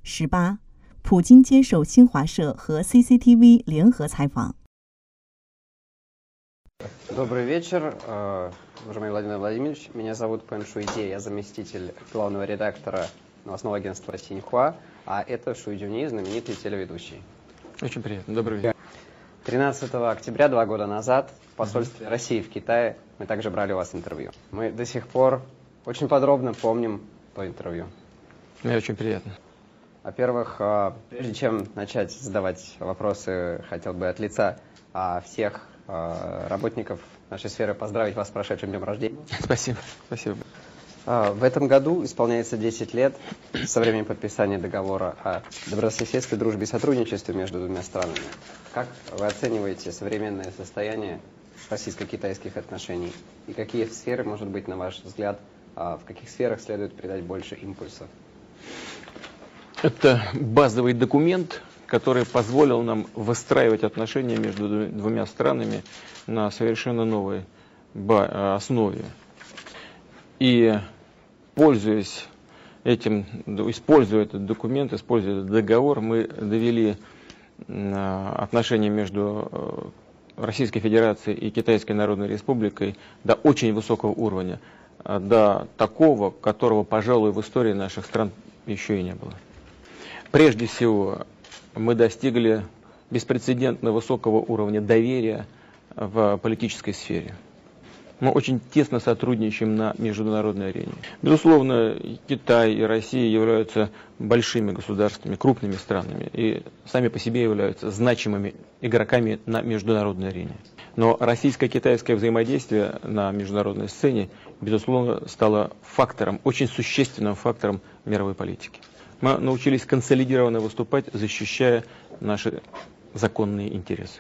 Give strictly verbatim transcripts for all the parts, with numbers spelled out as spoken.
十八，普京接受新华社和 C C T V 联合采访。 Добрый вечер, уважаемый Владимир Владимирович. Меня зовут Пэн Шуйде, я заместитель главного редактора новостного агентства Синьхуа, а это Шуй Дюни, знаменитый телеведущий. Очень приятно. Добрый вечер. тринадцатого октября, два года назад, в посольстве России в Китае мы также брали у вас интервью. Мы до сих пор очень подробно помним то интервью. Мне очень приятно. Во-первых, прежде чем начать задавать вопросы, хотел бы от лица всех работников нашей сферы поздравить вас с прошедшим днем рождения. Спасибо. Спасибо. В этом году исполняется десять лет со времени подписания договора о добрососедстве, дружбе и сотрудничестве между двумя странами. Как вы оцениваете современное состояние российско-китайских отношений? И какие сферы, может быть, на ваш взгляд, в каких сферах следует придать больше импульса? Это базовый документ, который позволил нам выстраивать отношения между двумя странами на совершенно новой основе. И, пользуясь этим, используя этот документ, используя этот договор, мы довели отношения между Российской Федерацией и Китайской Народной Республикой до очень высокого уровня, до такого, которого, пожалуй, в истории наших стран еще и не было. Прежде всего, мы достигли беспрецедентно высокого уровня доверия в политической сфере. Мы очень тесно сотрудничаем на международной арене. Безусловно, Китай и Россия являются большими государствами, крупными странами и сами по себе являются значимыми игроками на международной арене. Но российско-китайское взаимодействие на международной сцене, безусловно, стало фактором, очень существенным фактором мировой политики. Мы научились консолидированно выступать, защищая наши законные интересы.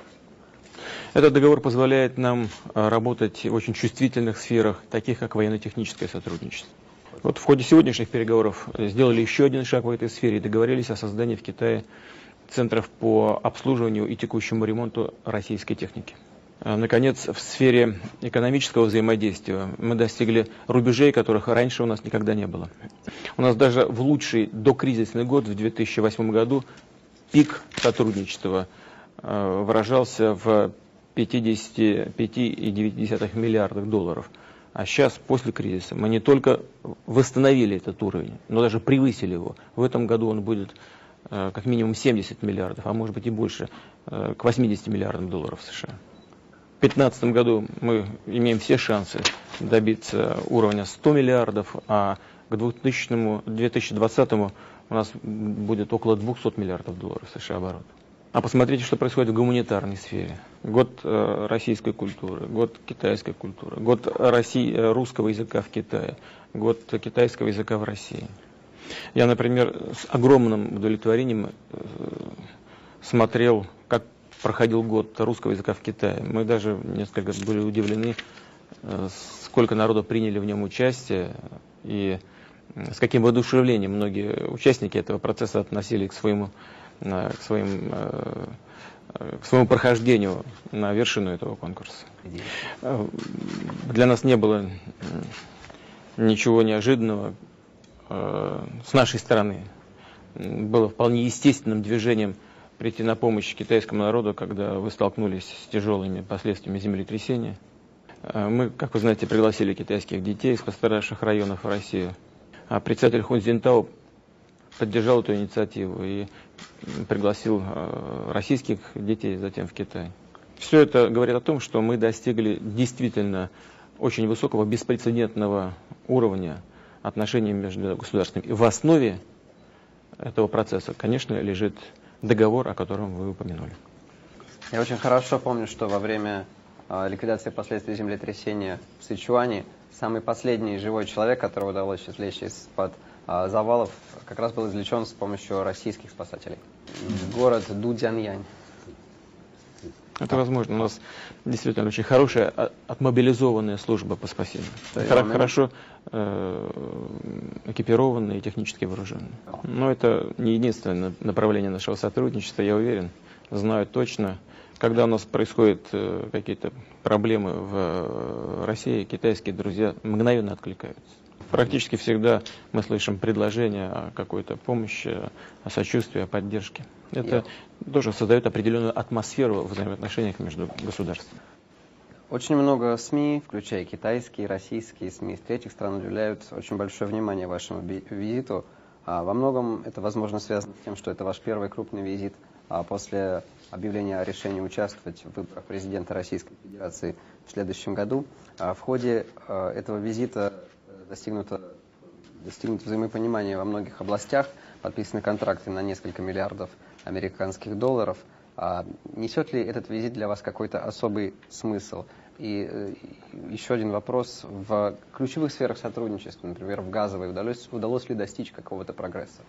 Этот договор позволяет нам работать в очень чувствительных сферах, таких как военно-техническое сотрудничество. Вот в ходе сегодняшних переговоров сделали еще один шаг в этой сфере и договорились о создании в Китае центров по обслуживанию и текущему ремонту российской техники. Наконец, в сфере экономического взаимодействия мы достигли рубежей, которых раньше у нас никогда не было. У нас даже в лучший докризисный год, в две тысячи восьмом году, пик сотрудничества выражался в пятидесяти пяти целых девяти десятых миллиардах долларов. А сейчас, после кризиса, мы не только восстановили этот уровень, но даже превысили его. В этом году он будет как минимум семьдесят миллиардов, а может быть и больше, к восьмидесяти миллиардам долларов США. В две тысячи пятнадцатом году мы имеем все шансы добиться уровня ста миллиардов, а к две тысячи двадцатому у нас будет около двухсот миллиардов долларов США оборот. А посмотрите, что происходит в гуманитарной сфере. Год э, российской культуры, год китайской культуры, год России, русского языка в Китае, год китайского языка в России. Я, например, с огромным удовлетворением э, смотрел, как проходил год русского языка в Китае. Мы даже несколько были удивлены, э, сколько народу приняли в нем участие и с каким воодушевлением многие участники этого процесса относились к своему, к своим, к своему прохождению на вершину этого конкурса. Для нас не было ничего неожиданного с нашей стороны. Было вполне естественным движением прийти на помощь китайскому народу, когда вы столкнулись с тяжелыми последствиями землетрясения. Мы, как вы знаете, пригласили китайских детей из пострадавших районов в Россию. А председатель Хун Цзиньтао поддержал эту инициативу и пригласил российских детей затем в Китай. Все это говорит о том, что мы достигли действительно очень высокого, беспрецедентного уровня отношений между государствами. И в основе этого процесса, конечно, лежит договор, о котором вы упомянули. Я очень хорошо помню, что во время э, ликвидации последствий землетрясения в Сычуане самый последний живой человек, которого удалось извлечь из-под э, завалов, как раз был извлечен с помощью российских спасателей. Город Дудяньянь. Это возможно. У нас действительно очень хорошая, отмобилизованная служба по спасению. Да, хорошо э, экипированная и технически вооруженная. Но это не единственное направление нашего сотрудничества, я уверен. Знаю точно, когда у нас происходят э, какие-то проблемы в России, китайские друзья мгновенно откликаются. Практически всегда мы слышим предложения о какой-то помощи, о сочувствии, о поддержке. Это yeah. тоже создает определенную атмосферу в взаимоотношениях между государствами. Очень много СМИ, включая китайские, российские СМИ из третьих стран, уделяют очень большое внимание вашему визиту. А во многом это, возможно, связано с тем, что это ваш первый крупный визит а после объявления о решении участвовать в выборах президента Российской Федерации в следующем году. А в ходе а, этого визита достигнуто, достигнуто взаимопонимание во многих областях, подписаны контракты на несколько миллиардов американских долларов. А несет ли этот визит для вас какой-то особый смысл? И э, еще один вопрос. В ключевых сферах сотрудничества, например, в газовой, удалось, удалось ли достичь какого-то прогресса?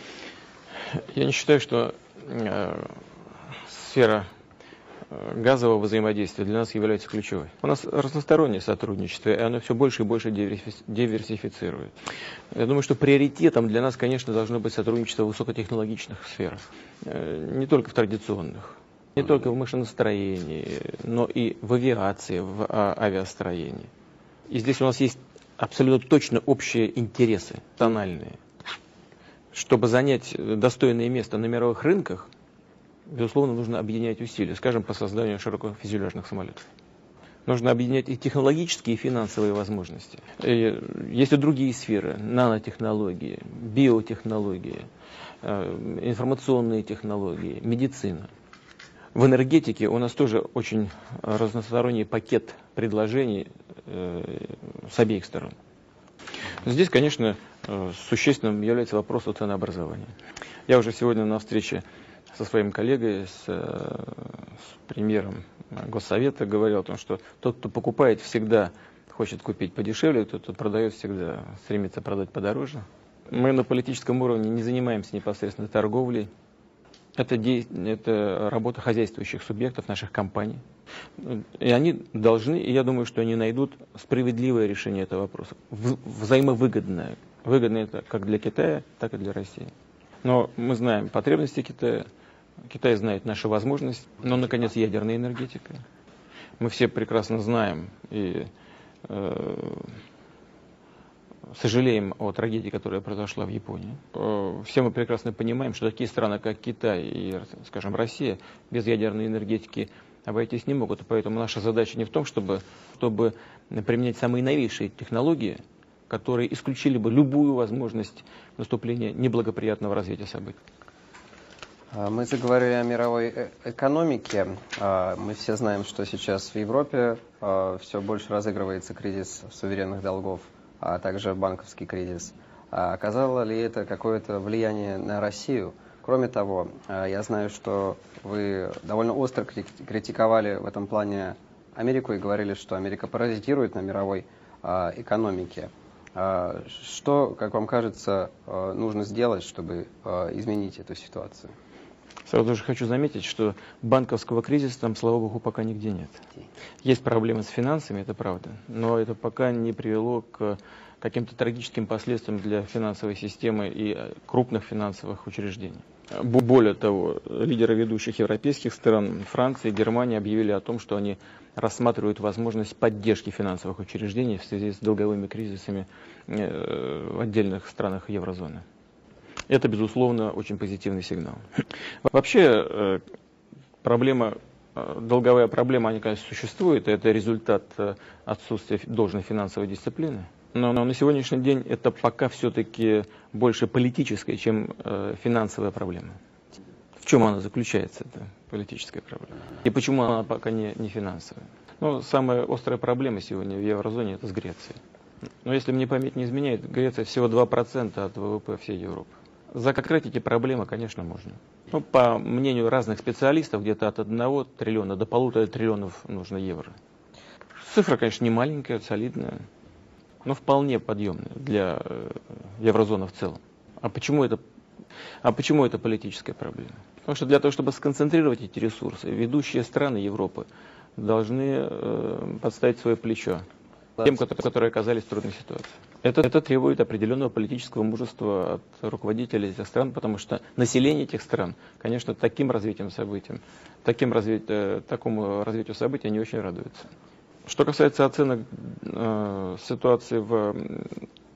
Я не считаю, что э, сфера э, газового взаимодействия для нас является ключевой. У нас разностороннее сотрудничество, и оно все больше и больше диверсифицирует. Я думаю, что приоритетом для нас, конечно, должно быть сотрудничество в высокотехнологичных сферах. Э, не только в традиционных. Не только в машиностроении, но и в авиации, в а, авиастроении. И здесь у нас есть абсолютно точно общие интересы, тональные. Чтобы занять достойное место на мировых рынках, безусловно, нужно объединять усилия, скажем, по созданию широкофюзеляжных самолетов. Нужно объединять и технологические, и финансовые возможности. И есть и другие сферы, нанотехнологии, биотехнологии, информационные технологии, медицина. В энергетике у нас тоже очень разносторонний пакет предложений э, с обеих сторон. Здесь, конечно, э, существенным является вопрос о ценообразовании. Я уже сегодня на встрече со своим коллегой, с, э, с премьером Госсовета говорил о том, что тот, кто покупает, всегда хочет купить подешевле, тот, кто продает, всегда стремится продать подороже. Мы на политическом уровне не занимаемся непосредственно торговлей. Это, де... это работа хозяйствующих субъектов, наших компаний. И они должны, и я думаю, что они найдут справедливое решение этого вопроса. В... Взаимовыгодное. Выгодно это как для Китая, так и для России. Но мы знаем потребности Китая. Китай знает наши возможности. Но, наконец, ядерная энергетика. Мы все прекрасно знаем и э... сожалеем о трагедии, которая произошла в Японии. Все мы прекрасно понимаем, что такие страны, как Китай и, скажем, Россия, без ядерной энергетики обойтись не могут. И поэтому наша задача не в том, чтобы, чтобы применять самые новейшие технологии, которые исключили бы любую возможность наступления неблагоприятного развития событий. Мы заговорили о мировой экономике. Мы все знаем, что сейчас в Европе все больше разыгрывается кризис суверенных долгов, а также банковский кризис. А оказало ли это какое-то влияние на Россию? Кроме того, я знаю, что вы довольно остро критиковали в этом плане Америку и говорили, что Америка паразитирует на мировой а, экономике. А, что, как вам кажется, нужно сделать, чтобы а, изменить эту ситуацию? Сразу же хочу заметить, что банковского кризиса там, слава богу, пока нигде нет. Есть проблемы с финансами, это правда, но это пока не привело к каким-то трагическим последствиям для финансовой системы и крупных финансовых учреждений. Более того, лидеры ведущих европейских стран, Франция и Германия, объявили о том, что они рассматривают возможность поддержки финансовых учреждений в связи с долговыми кризисами в отдельных странах еврозоны. Это, безусловно, очень позитивный сигнал. Вообще, проблема, долговая проблема, она, конечно, существует, это результат отсутствия должной финансовой дисциплины. Но, но на сегодняшний день это пока все-таки больше политическая, чем э, финансовая проблема. В чем она заключается, эта политическая проблема? И почему она пока не, не финансовая? Ну, самая острая проблема сегодня в еврозоне – это с Грецией. Но если мне память не изменяет, Греция всего два процента от ВВП всей Европы. Закрыть эти проблемы, конечно, можно. Ну, по мнению разных специалистов, где-то от одного триллиона до полутора триллионов нужно евро. Цифра, конечно, не маленькая, солидная, но вполне подъемная для еврозоны в целом. А почему это, а почему это политическая проблема? Потому что для того, чтобы сконцентрировать эти ресурсы, ведущие страны Европы должны э, подставить свое плечо тем, которые оказались в трудной ситуации. Это, это требует определенного политического мужества от руководителей этих стран, потому что население этих стран, конечно, таким развитием событий, таким разви... такому развитию событий не очень радуется. Что касается оценок э, ситуации в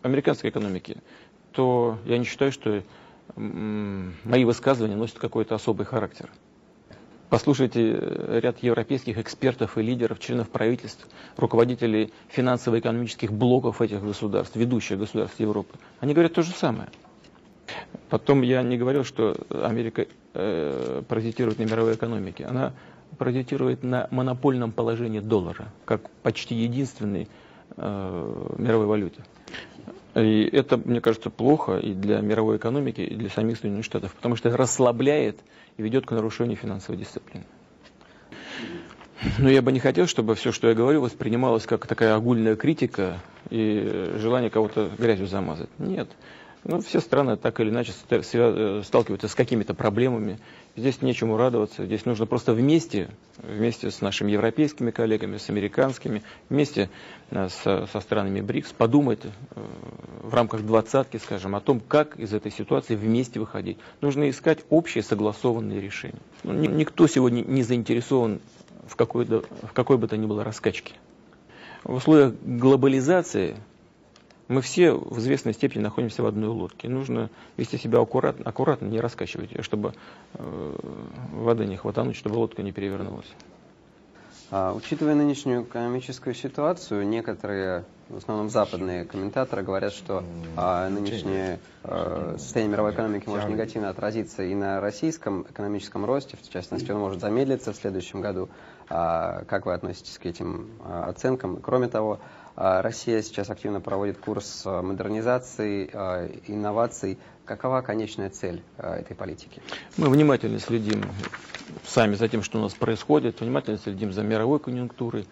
американской экономики, то я не считаю, что мои высказывания носят какой-то особый характер. Послушайте ряд европейских экспертов и лидеров, членов правительств, руководителей финансово-экономических блоков этих государств, ведущих государств Европы. Они говорят то же самое. Потом я не говорил, что Америка э, паразитирует на мировой экономике. Она паразитирует на монопольном положении доллара, как почти единственной э, мировой валюте. И это, мне кажется, плохо и для мировой экономики, и для самих Соединенных Штатов, потому что это расслабляет и ведет к нарушению финансовой дисциплины. Но я бы не хотел, чтобы все, что я говорю, воспринималось как такая огульная критика и желание кого-то грязью замазать. Нет. Ну, все страны так или иначе сталкиваются с какими-то проблемами. Здесь нечему радоваться. Здесь нужно просто вместе, вместе с нашими европейскими коллегами, с американскими, вместе со, со странами БРИКС подумать в рамках двадцатки, скажем, о том, как из этой ситуации вместе выходить. Нужно искать общие согласованные решения. Ну, никто сегодня не заинтересован в какой, в какой бы то ни было раскачке. В условиях глобализации мы все в известной степени находимся в одной лодке. Нужно вести себя аккуратно, аккуратно не раскачивать ее, чтобы э, воды не хватануть, чтобы лодка не перевернулась. А, учитывая нынешнюю экономическую ситуацию, некоторые, в основном западные комментаторы, говорят, что а, нынешнее а, состояние мировой экономики может негативно отразиться и на российском экономическом росте, в частности, он может замедлиться в следующем году. А, как вы относитесь к этим а, оценкам? Кроме того, Россия сейчас активно проводит курс модернизации, инноваций. Какова конечная цель этой политики? Мы внимательно следим сами за тем, что у нас происходит, внимательно следим за мировой конъюнктурой.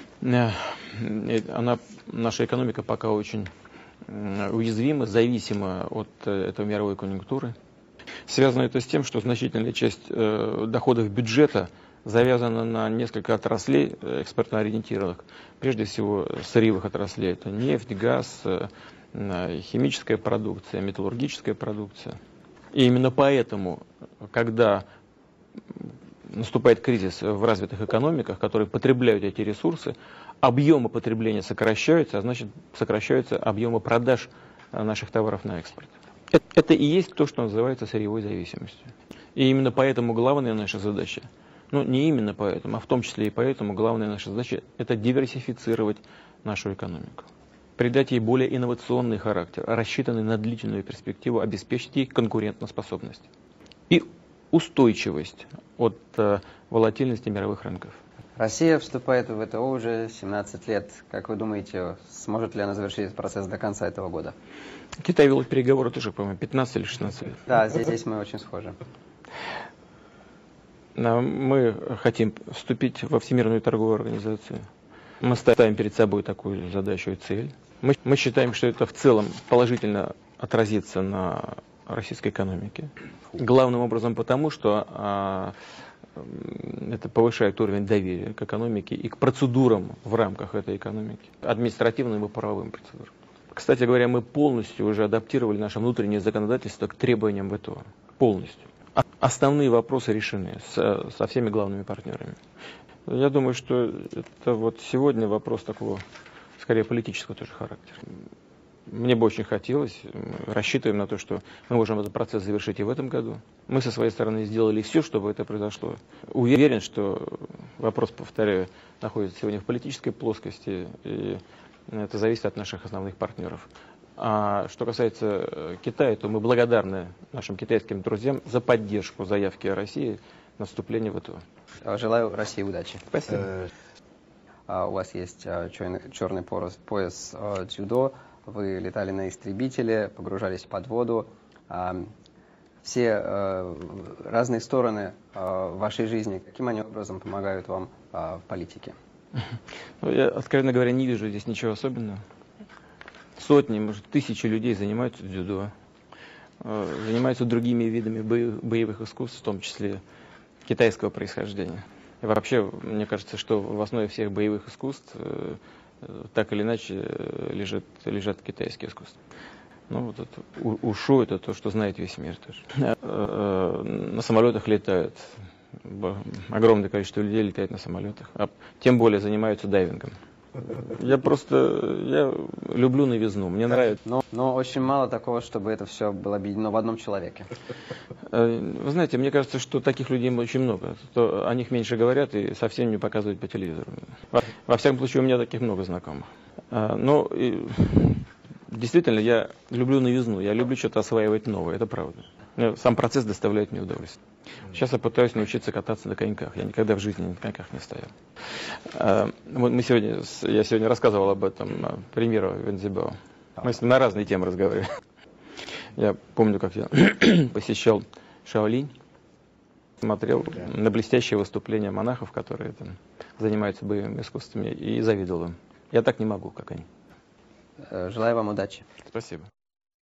Она, наша экономика пока очень уязвима, зависима от этой мировой конъюнктуры. Связано это с тем, что значительная часть доходов бюджета завязана на несколько отраслей экспортно ориентированных. Прежде всего, сырьевых отраслей. Это нефть, газ, химическая продукция, металлургическая продукция. И именно поэтому, когда наступает кризис в развитых экономиках, которые потребляют эти ресурсы, объемы потребления сокращаются, а значит, сокращаются объемы продаж наших товаров на экспорт. Это, это и есть то, что называется сырьевой зависимостью. И именно поэтому главная наша задача, ну, не именно поэтому, а в том числе и поэтому главная наша задача – это диверсифицировать нашу экономику, придать ей более инновационный характер, рассчитанный на длительную перспективу, обеспечить ей конкурентоспособность и устойчивость от э, волатильности мировых рынков. Россия вступает в ВТО уже семнадцать лет. Как вы думаете, сможет ли она завершить этот процесс до конца этого года? Китай вел переговоры тоже, по-моему, пятнадцать или шестнадцать лет. Да, здесь, здесь мы очень схожи. Мы хотим вступить во Всемирную торговую организацию. Мы ставим перед собой такую задачу и цель. Мы, мы считаем, что это в целом положительно отразится на российской экономике. Главным образом потому, что а, это повышает уровень доверия к экономике и к процедурам в рамках этой экономики, административным и правовым процедурам. Кстати говоря, мы полностью уже адаптировали наше внутреннее законодательство к требованиям ВТО. Полностью. Основные вопросы решены со, со всеми главными партнерами. Я думаю, что это вот сегодня вопрос такого, скорее, политического тоже характера. Мне бы очень хотелось, мы рассчитываем на то, что мы можем этот процесс завершить и в этом году. Мы со своей стороны сделали все, чтобы это произошло. Уверен, что вопрос, повторяю, находится сегодня в политической плоскости, и это зависит от наших основных партнеров. А что касается Китая, то мы благодарны нашим китайским друзьям за поддержку заявки России на вступление в ВТО. Желаю России удачи. Спасибо. У вас есть черный пояс дзюдо, вы летали на истребителе, погружались под воду. Все разные стороны вашей жизни, каким они образом помогают вам в политике? Ну, я, откровенно говоря, не вижу здесь ничего особенного. Сотни, может, тысячи людей занимаются дзюдо, занимаются другими видами боевых искусств, в том числе китайского происхождения. И вообще, мне кажется, что в основе всех боевых искусств так или иначе лежат, лежат китайские искусства. Ну, вот это, ушу — это то, что знает весь мир тоже. На самолетах летают. Огромное количество людей летает на самолетах. А тем более занимаются дайвингом. Я просто, я люблю новизну, мне нравится. Но, но очень мало такого, чтобы это все было объединено в одном человеке. Вы знаете, мне кажется, что таких людей очень много. То о них меньше говорят и совсем не показывают по телевизору. Во, во всяком случае, у меня таких много знакомых. Но и, действительно, я люблю новизну, я люблю что-то осваивать новое, это правда. Сам процесс доставляет мне удовольствие. Сейчас я пытаюсь научиться кататься на коньках. Я никогда в жизни на коньках не стоял. Мы сегодня, я сегодня рассказывал об этом примеру Вензибао. Мы с ним на разные темы разговаривали. Я помню, как я посещал Шаолинь, смотрел на блестящие выступления монахов, которые там занимаются боевыми искусствами, и завидовал им. Я так не могу, как они. Желаю вам удачи. Спасибо.